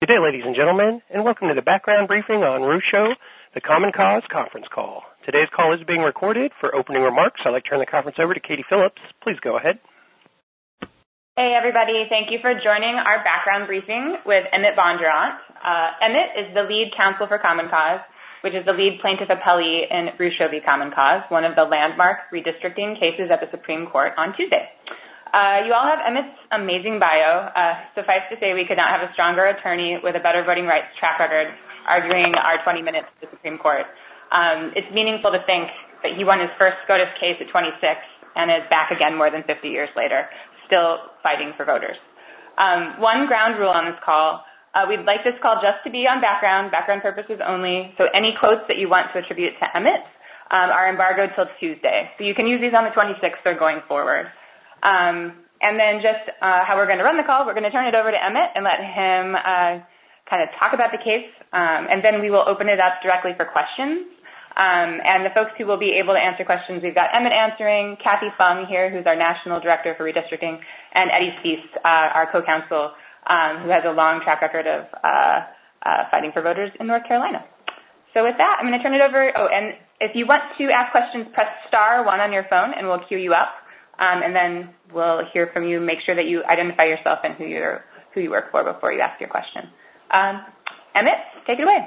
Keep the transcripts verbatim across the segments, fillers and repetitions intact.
Good day, ladies and gentlemen, and welcome to the background briefing on Rucho, the Common Cause conference call. Today's call is being recorded. For opening remarks, I'd like to turn the conference over to Katie Phillips. Please go ahead. Hey, everybody. Thank you for joining our background briefing with Emmett Bondurant. Uh, Emmett is the lead counsel for Common Cause, which is the lead plaintiff appellee in Rucho v. Common Cause, one of the landmark redistricting cases at the Supreme Court on Tuesday. Uh, you all have Emmett's amazing bio. Uh, suffice to say, we could not have a stronger attorney with a better voting rights track record arguing our twenty minutes to the Supreme Court. Um, it's meaningful to think that he won his first SCOTUS case at twenty-six and is back again more than fifty years later, still fighting for voters. Um, one ground rule on this call, uh, we'd like this call just to be on background, background purposes only, so any quotes that you want to attribute to Emmett um, are embargoed till Tuesday. So you can use these on the twenty-sixth or going forward. Um, and then just uh, how we're going to run the call, we're going to turn it over to Emmett and let him uh, kind of talk about the case, um, and then we will open it up directly for questions. Um, and the folks who will be able to answer questions, we've got Emmett answering, Kathy Fung here, who's our National Director for Redistricting, and Eddie Spees, uh, our co-counsel, um, who has a long track record of uh, uh, fighting for voters in North Carolina. So with that, I'm going to turn it over. Oh, and if you want to ask questions, press star one on your phone, and we'll queue you up. Um, and then we'll hear from you. Make sure that you identify yourself and who you're who you work for before you ask your question. Um, Emmett, take it away.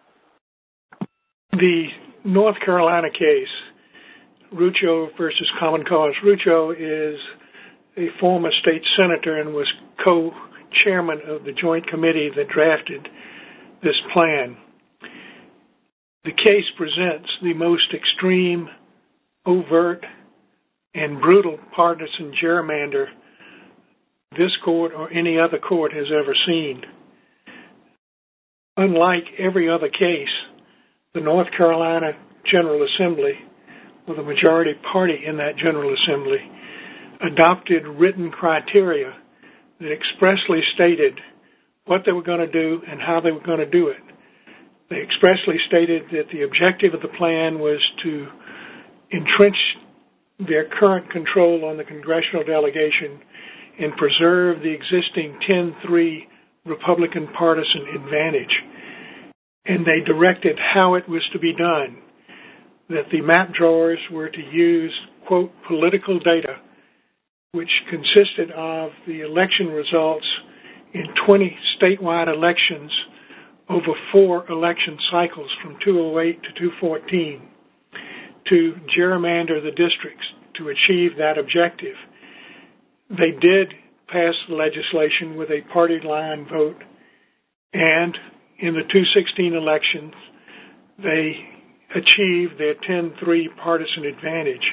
The North Carolina case, Rucho versus Common Cause. Rucho is a former state senator and was co-chairman of the joint committee that drafted this plan. The case presents the most extreme, overt, and brutal partisan gerrymander this court or any other court has ever seen. Unlike every other case, the North Carolina General Assembly, or the majority party in that General Assembly, adopted written criteria that expressly stated what they were going to do and how they were going to do it. They expressly stated that the objective of the plan was to entrench their current control on the congressional delegation and preserve the existing ten three Republican partisan advantage. And they directed how it was to be done, that the map drawers were to use, quote, political data, which consisted of the election results in twenty statewide elections over four election cycles from two oh eight to two fourteen. To gerrymander the districts to achieve that objective. They did pass the legislation with a party line vote, and in the two sixteen elections, they achieved their ten three partisan advantage.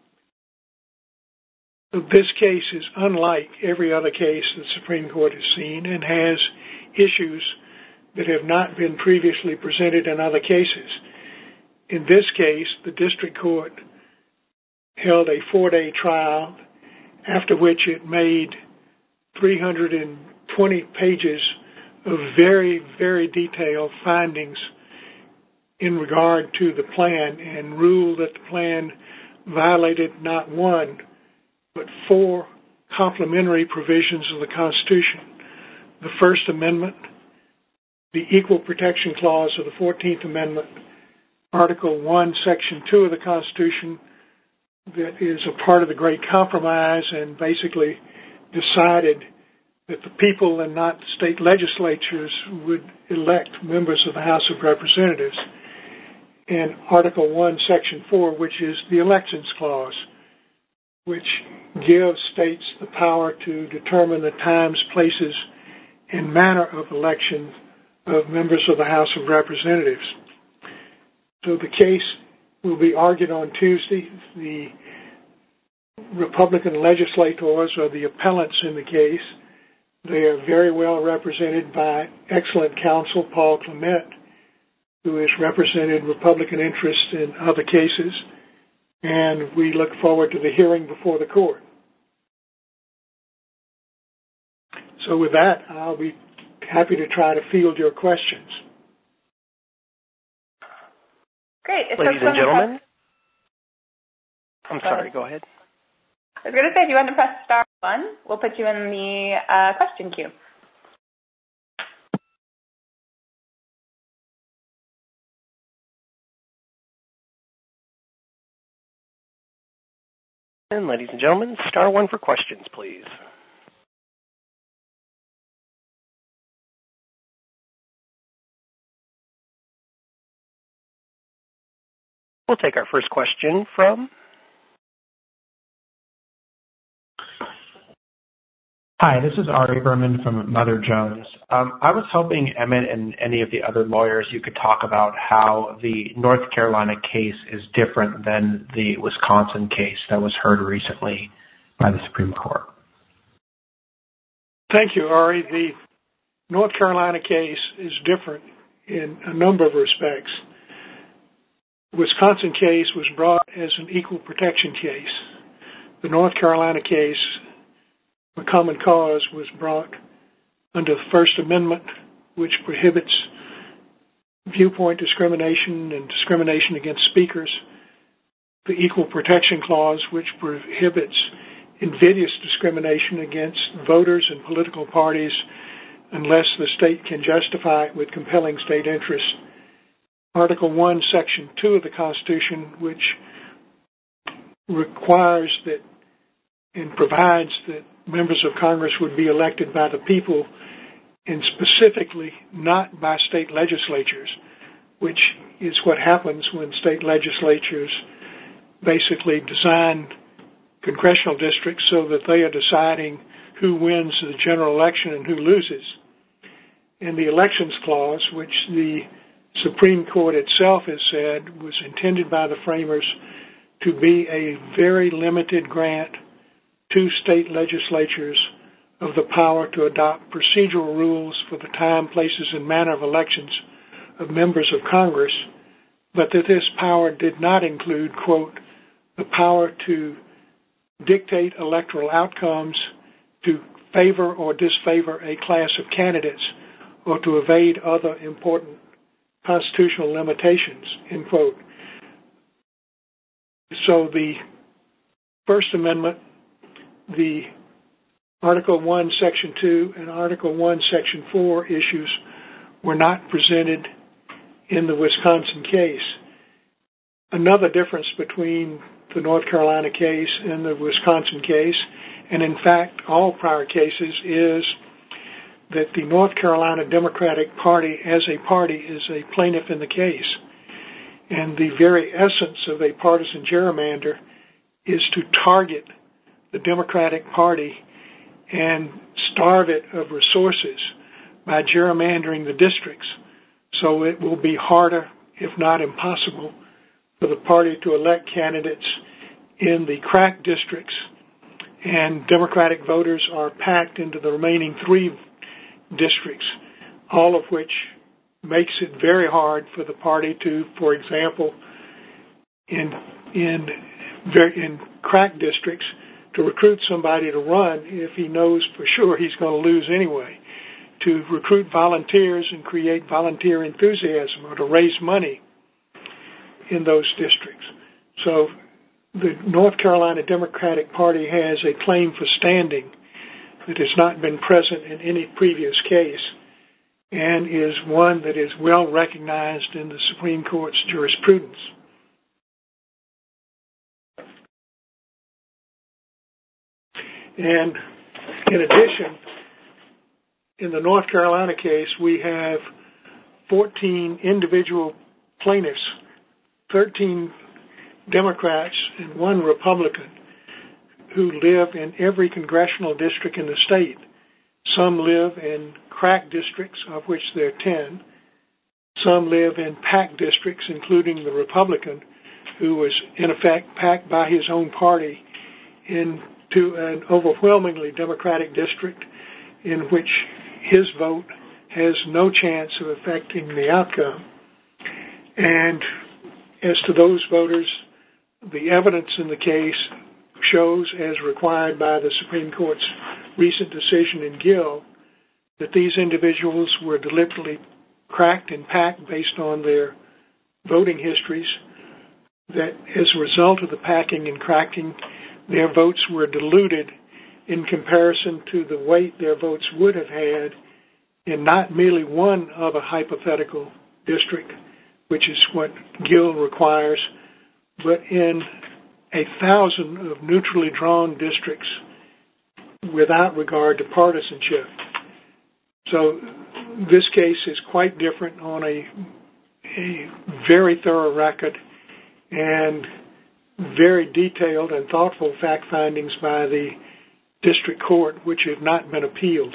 This case is unlike every other case the Supreme Court has seen and has issues that have not been previously presented in other cases. In this case, the district court held a four-day trial, after which it made three hundred twenty pages of very, very detailed findings in regard to the plan and ruled that the plan violated not one, but four complementary provisions of the Constitution. The First Amendment, the Equal Protection Clause of the fourteenth Amendment, Article one, Section two of the Constitution, that is a part of the Great Compromise and basically decided that the people and not state legislatures would elect members of the House of Representatives, and Article one, Section four, which is the Elections Clause, which gives states the power to determine the times, places, and manner of election of members of the House of Representatives. So the case will be argued on Tuesday. The Republican legislators are the appellants in the case. They are very well represented by excellent counsel, Paul Clement, who has represented Republican interests in other cases, and we look forward to the hearing before the court. So with that, I'll be happy to try to field your questions. Great. If Ladies and gentlemen. I'm go sorry, ahead. go ahead. I was going to say, if you want to press star one, we'll put you in the uh, question queue. And ladies and gentlemen, star one for questions, please. We'll take our first question from... Hi, this is Ari Berman from Mother Jones. Um, I was hoping Emmett and any of the other lawyers you could talk about how the North Carolina case is different than the Wisconsin case that was heard recently by the Supreme Court. Thank you, Ari. The North Carolina case is different in a number of respects. The Wisconsin case was brought as an equal protection case. The North Carolina case, the common cause, was brought under the First Amendment, which prohibits viewpoint discrimination and discrimination against speakers. The Equal Protection Clause, which prohibits invidious discrimination against voters and political parties unless the state can justify it with compelling state interest. Article one, Section two of the Constitution, which requires that and provides that members of Congress would be elected by the people and specifically not by state legislatures, which is what happens when state legislatures basically design congressional districts so that they are deciding who wins the general election and who loses. And the Elections Clause, which the Supreme Court itself has said was intended by the framers to be a very limited grant to state legislatures of the power to adopt procedural rules for the time, places, and manner of elections of members of Congress, but that this power did not include, quote, the power to dictate electoral outcomes, to favor or disfavor a class of candidates, or to evade other important constitutional limitations, end quote. So the First Amendment, the Article one, Section two, and Article one, Section four issues were not presented in the Wisconsin case. Another difference between the North Carolina case and the Wisconsin case, and in fact all prior cases, is that the North Carolina Democratic Party as a party is a plaintiff in the case. And the very essence of a partisan gerrymander is to target the Democratic Party and starve it of resources by gerrymandering the districts. So it will be harder, if not impossible, for the party to elect candidates in the crack districts, and Democratic voters are packed into the remaining three districts, all of which makes it very hard for the party to, for example, in in in crack districts, to recruit somebody to run if he knows for sure he's going to lose anyway, to recruit volunteers and create volunteer enthusiasm, or to raise money in those districts. So the North Carolina Democratic Party has a claim for standing that has not been present in any previous case, and is one that is well recognized in the Supreme Court's jurisprudence. And in addition, in the North Carolina case, we have fourteen individual plaintiffs, thirteen Democrats and one Republican, who live in every congressional district in the state. Some live in crack districts, of which there are ten. Some live in packed districts, including the Republican, who was in effect packed by his own party into an overwhelmingly Democratic district in which his vote has no chance of affecting the outcome. And as to those voters, the evidence in the case shows, as required by the Supreme Court's recent decision in Gill, that these individuals were deliberately cracked and packed based on their voting histories, that as a result of the packing and cracking, their votes were diluted in comparison to the weight their votes would have had in not merely one other hypothetical district, which is what Gill requires, but in a thousand of neutrally drawn districts without regard to partisanship. So this case is quite different on a, a very thorough record and very detailed and thoughtful fact findings by the district court, which have not been appealed.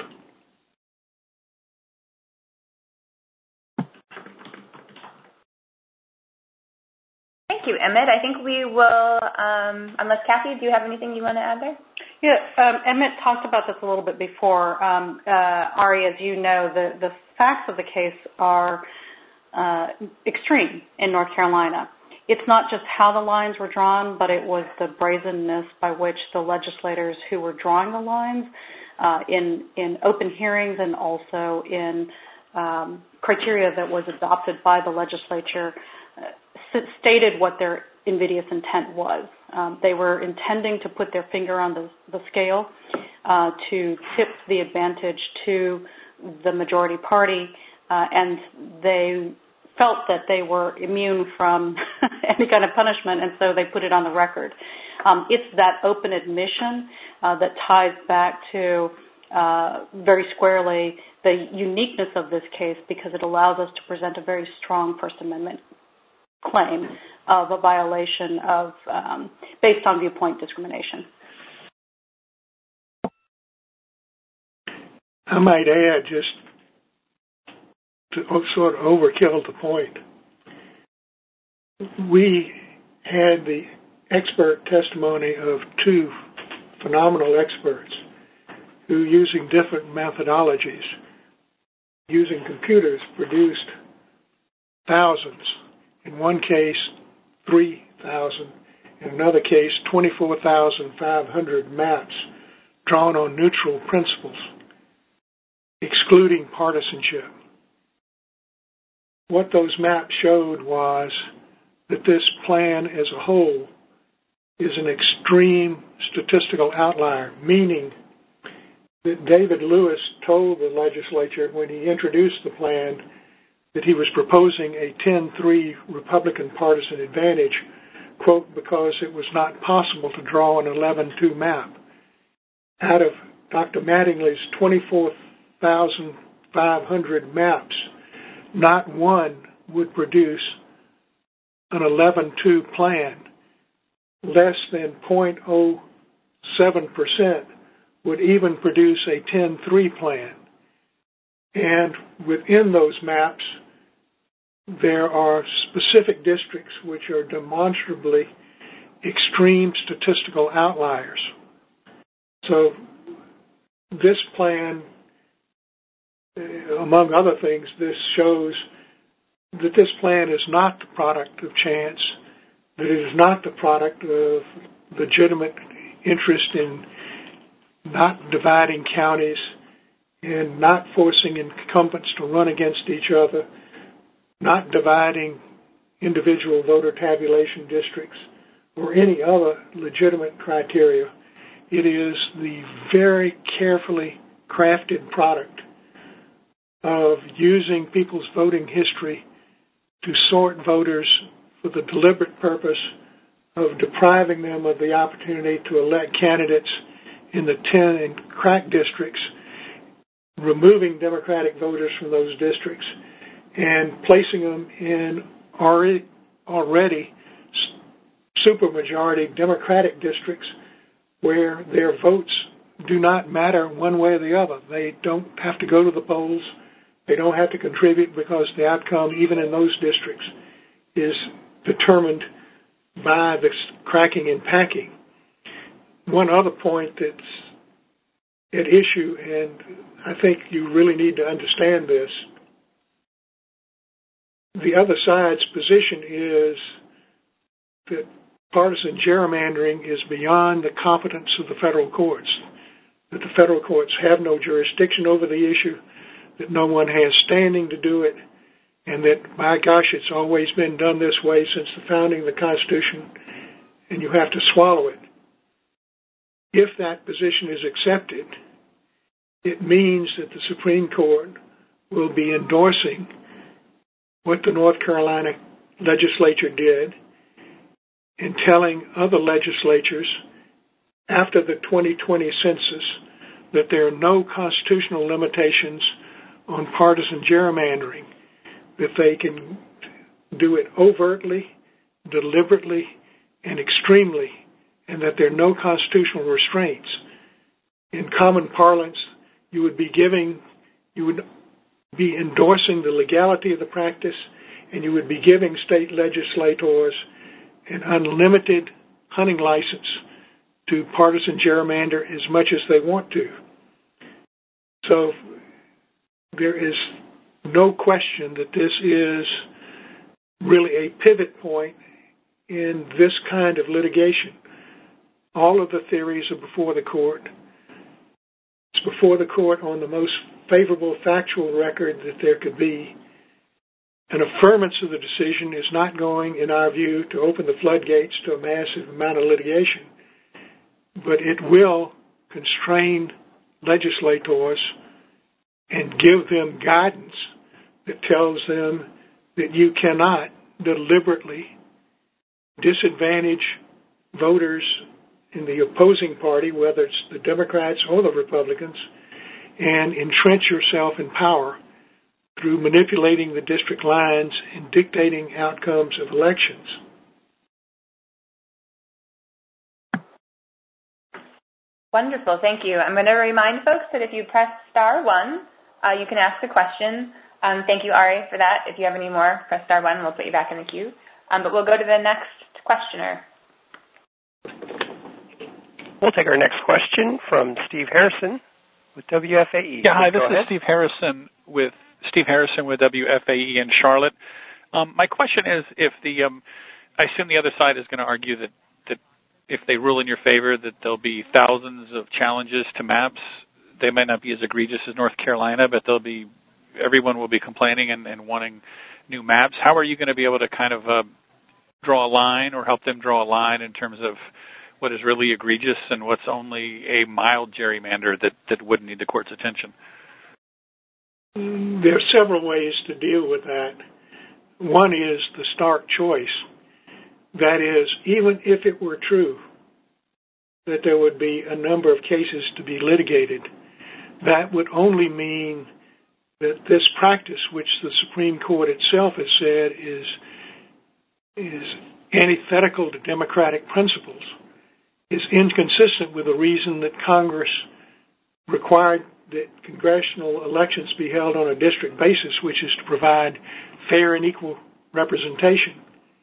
Thank you, Emmett. I think we will, um, unless Kathy, do you have anything you want to add there? Yeah, um, Emmett talked about this a little bit before. Um, uh, Ari, as you know, the, the facts of the case are uh, extreme in North Carolina. It's not just how the lines were drawn, but it was the brazenness by which the legislators who were drawing the lines uh, in, in open hearings and also in um, criteria that was adopted by the legislature uh, stated what their invidious intent was. Um, they were intending to put their finger on the, the scale uh, to tip the advantage to the majority party, uh, and they felt that they were immune from any kind of punishment, and so they put it on the record. Um, it's that open admission uh, that ties back to uh, very squarely the uniqueness of this case, because it allows us to present a very strong First Amendment claim of a violation of um, based on viewpoint discrimination. I might add, just to sort of overkill the point, we had the expert testimony of two phenomenal experts who, using different methodologies, using computers, produced thousands. In one case, three thousand. In another case, twenty-four thousand five hundred maps drawn on neutral principles, excluding partisanship. What those maps showed was that this plan as a whole is an extreme statistical outlier, meaning that David Lewis told the legislature when he introduced the plan that he was proposing a ten three Republican partisan advantage, quote, because it was not possible to draw an eleven two map. Out of Doctor Mattingly's twenty-four thousand five hundred maps, not one would produce an eleven two plan. Less than zero point zero seven percent would even produce a ten three plan. And within those maps, there are specific districts which are demonstrably extreme statistical outliers. So this plan, among other things, this shows that this plan is not the product of chance, that it is not the product of legitimate interest in not dividing counties and not forcing incumbents to run against each other, not dividing individual voter tabulation districts or any other legitimate criteria. It is the very carefully crafted product of using people's voting history to sort voters for the deliberate purpose of depriving them of the opportunity to elect candidates in the ten and crack districts, removing Democratic voters from those districts, and placing them in already, already supermajority Democratic districts where their votes do not matter one way or the other. They don't have to go to the polls. They don't have to contribute because the outcome, even in those districts, is determined by the cracking and packing. One other point that's at issue, and I think you really need to understand this, the other side's position is that partisan gerrymandering is beyond the competence of the federal courts, that the federal courts have no jurisdiction over the issue, that no one has standing to do it, and that, my gosh, it's always been done this way since the founding of the Constitution, and you have to swallow it. If that position is accepted, it means that the Supreme Court will be endorsing what the North Carolina legislature did and telling other legislatures after the twenty twenty census that there are no constitutional limitations on partisan gerrymandering, that they can do it overtly, deliberately, and extremely, and that there are no constitutional restraints. In common parlance, you would be giving, you would be endorsing the legality of the practice, and you would be giving state legislators an unlimited hunting license to partisan gerrymander as much as they want to. So there is no question that this is really a pivot point in this kind of litigation. All of the theories are before the court. It's before the court on the most favorable factual record that there could be. An affirmance of the decision is not going, in our view, to open the floodgates to a massive amount of litigation, but it will constrain legislators and give them guidance that tells them that you cannot deliberately disadvantage voters in the opposing party, whether it's the Democrats or the Republicans, and entrench yourself in power through manipulating the district lines and dictating outcomes of elections. Wonderful, thank you. I'm going to remind folks that if you press star one, uh, you can ask a question. Um, thank you, Ari, for that. If you have any more, press star one, and we'll put you back in the queue. Um, but we'll go to the next questioner. We'll take our next question from Steve Harrison with W F A E. Yeah, hi, Please this is Steve Harrison with Steve Harrison with W F A E in Charlotte. Um, my question is, if the um, I assume the other side is going to argue that, that if they rule in your favor, that there'll be thousands of challenges to maps. They might not be as egregious as North Carolina, but they'll be everyone will be complaining and, and wanting new maps. How are you going to be able to kind of uh, draw a line or help them draw a line in terms of what is really egregious and what's only a mild gerrymander that, that wouldn't need the court's attention? There are several ways to deal with that. One is the stark choice. That is, even if it were true that there would be a number of cases to be litigated, that would only mean that this practice, which the Supreme Court itself has said is, is antithetical to democratic principles, is inconsistent with the reason that Congress required that congressional elections be held on a district basis, which is to provide fair and equal representation,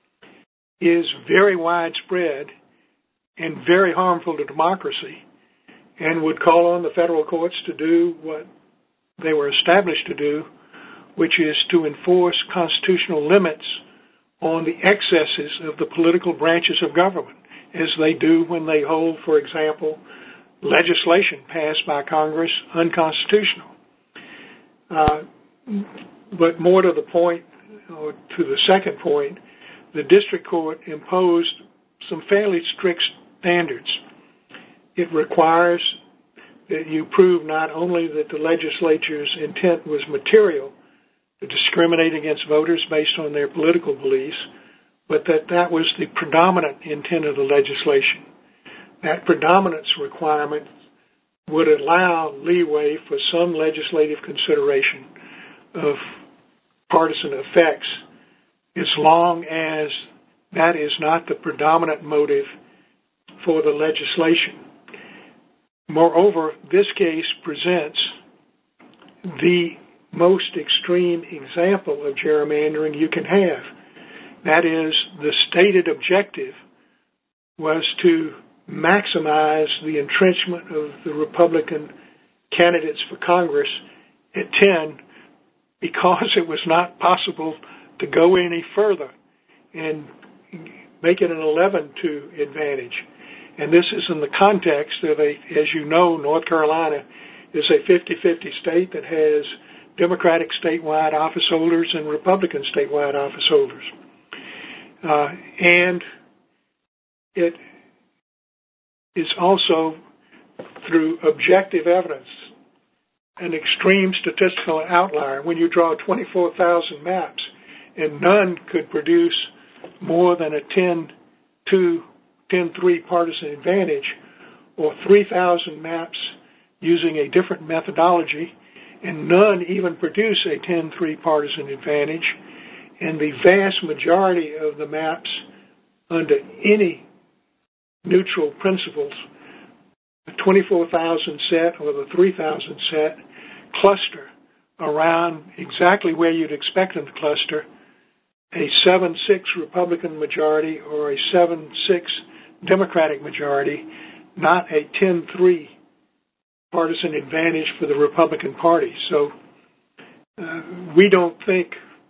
is very widespread and very harmful to democracy, and would call on the federal courts to do what they were established to do, which is to enforce constitutional limits on the excesses of the political branches of government, as they do when they hold, for example, legislation passed by Congress unconstitutional. Uh, but more to the point, or to the second point, the district court imposed some fairly strict standards. It requires that you prove not only that the legislature's intent was material to discriminate against voters based on their political beliefs, but that that was the predominant intent of the legislation. That predominance requirement would allow leeway for some legislative consideration of partisan effects, as long as that is not the predominant motive for the legislation. Moreover, this case presents the most extreme example of gerrymandering you can have. That is, the stated objective was to maximize the entrenchment of the Republican candidates for Congress at ten, because it was not possible to go any further and make it an eleven two advantage. And this is in the context of a, as you know, North Carolina is a fifty-fifty state that has Democratic statewide office holders and Republican statewide office holders. Uh, and it is also, through objective evidence, an extreme statistical outlier. When you draw twenty-four thousand maps and none could produce more than a ten two ten three partisan advantage, or three thousand maps using a different methodology, and none even produce a ten three partisan advantage, and the vast majority of the maps under any neutral principles, the twenty-four thousand set or the three thousand set, cluster around exactly where you'd expect them to cluster, a seven six Republican majority or a seven six Democratic majority, not a ten three partisan advantage for the Republican Party. So uh, we don't think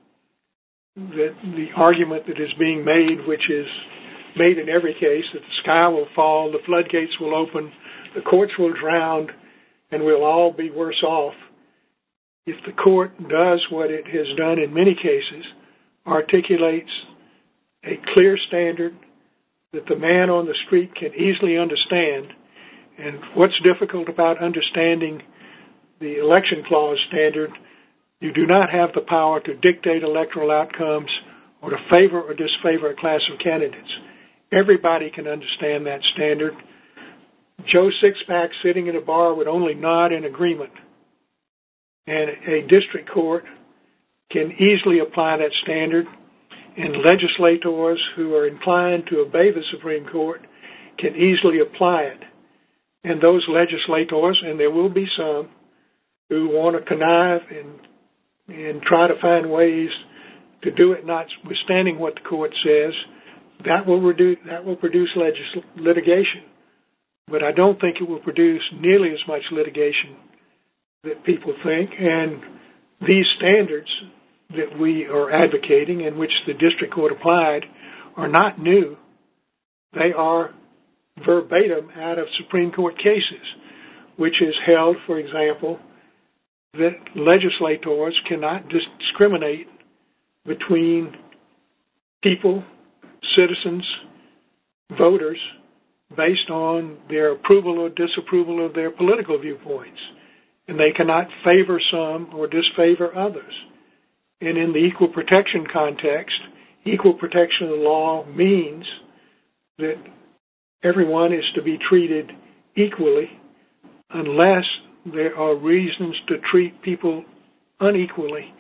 that the argument that is being made, which is made in every case, that the sky will fall, the floodgates will open, the courts will drown, and we'll all be worse off, if the court does what it has done in many cases, articulates a clear standard that the man on the street can easily understand. And what's difficult about understanding the election clause standard, you do not have the power to dictate electoral outcomes or to favor or disfavor a class of candidates. Everybody can understand that standard. Joe Sixpack sitting in a bar would only nod in agreement. And a district court can easily apply that standard, and legislators who are inclined to obey the Supreme Court can easily apply it. And those legislators, and there will be some, who want to connive and, and try to find ways to do it notwithstanding what the court says, that will, reduce, that will produce legis- litigation. But I don't think it will produce nearly as much litigation that people think. And these standards that we are advocating and which the district court applied are not new. They are verbatim out of Supreme Court cases, which is held, for example, that legislators cannot discriminate between people, citizens, voters, based on their approval or disapproval of their political viewpoints. And they cannot favor some or disfavor others. And in the equal protection context, equal protection of the law means that everyone is to be treated equally unless there are reasons to treat people unequally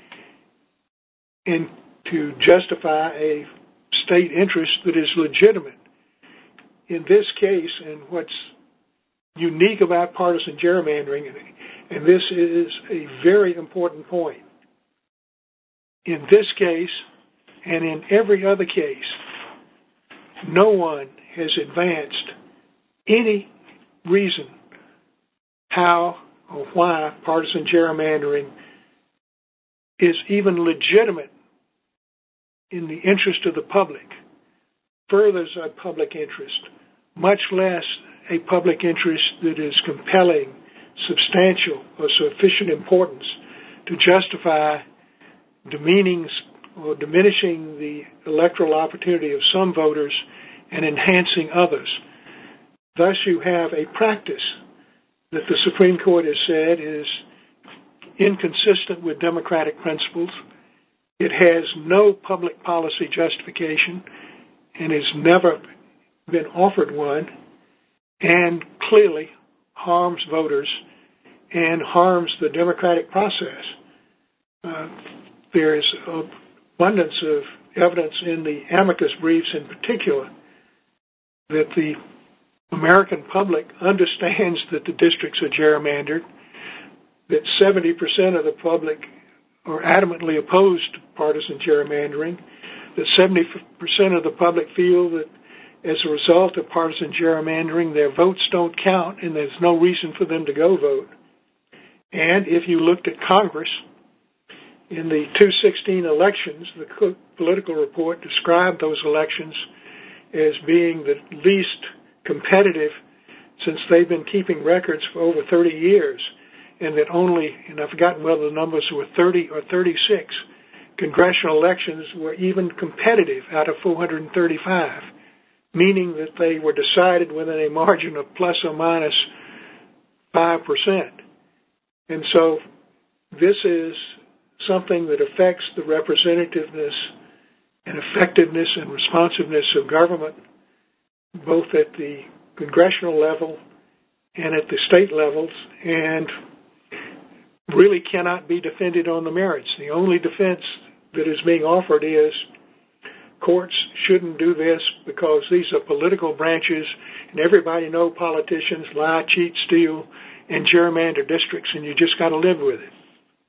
and to justify a state interest that is legitimate. In this case, and what's unique about partisan gerrymandering, and this is a very important point, in this case and in every other case, no one has advanced any reason how or why partisan gerrymandering is even legitimate in the interest of the public, furthers a public interest, much less a public interest that is compelling, substantial, or sufficient importance to justify demeaning or diminishing the electoral opportunity of some voters and enhancing others. Thus, you have a practice that the Supreme Court has said is inconsistent with democratic principles. It has no public policy justification and has never been offered one, and clearly harms voters and harms the democratic process. Uh, there is an abundance of evidence in the amicus briefs in particular that the American public understands that the districts are gerrymandered, that seventy percent of the public are adamantly opposed to partisan gerrymandering, that seventy percent of the public feel that as a result of partisan gerrymandering, their votes don't count and there's no reason for them to go vote. And if you looked at Congress, in the two sixteen elections, the Cook Political Report described those elections as being the least competitive since they've been keeping records for over thirty years, and that only, and I've forgotten whether the numbers were thirty or thirty-six, congressional elections were even competitive out of four hundred thirty-five, meaning that they were decided within a margin of plus or minus five percent. And so this is something that affects the representativeness and effectiveness and responsiveness of government both at the congressional level and at the state levels, and really cannot be defended on the merits. The only defense that is being offered is courts shouldn't do this because these are political branches, and everybody knows politicians lie, cheat, steal, and gerrymander districts, and you just got to live with it.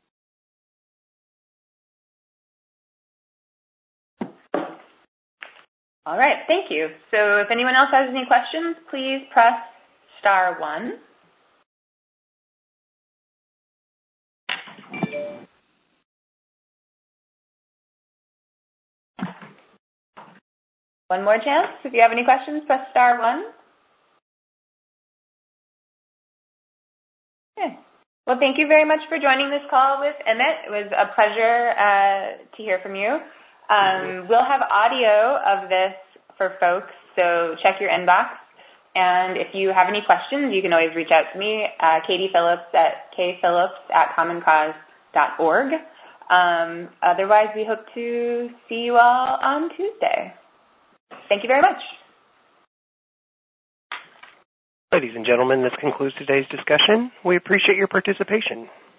All right, thank you. So if anyone else has any questions, please press star one. One more chance. If you have any questions, press star one. Okay. Well, thank you very much for joining this call with Emmett. It was a pleasure uh, to hear from you. Um, we'll have audio of this for folks, so check your inbox. And if you have any questions, you can always reach out to me, uh, Katie Phillips at kphillips at common cause dot org. Um, otherwise, we hope to see you all on Tuesday. Thank you very much. Ladies and gentlemen, this concludes today's discussion. We appreciate your participation.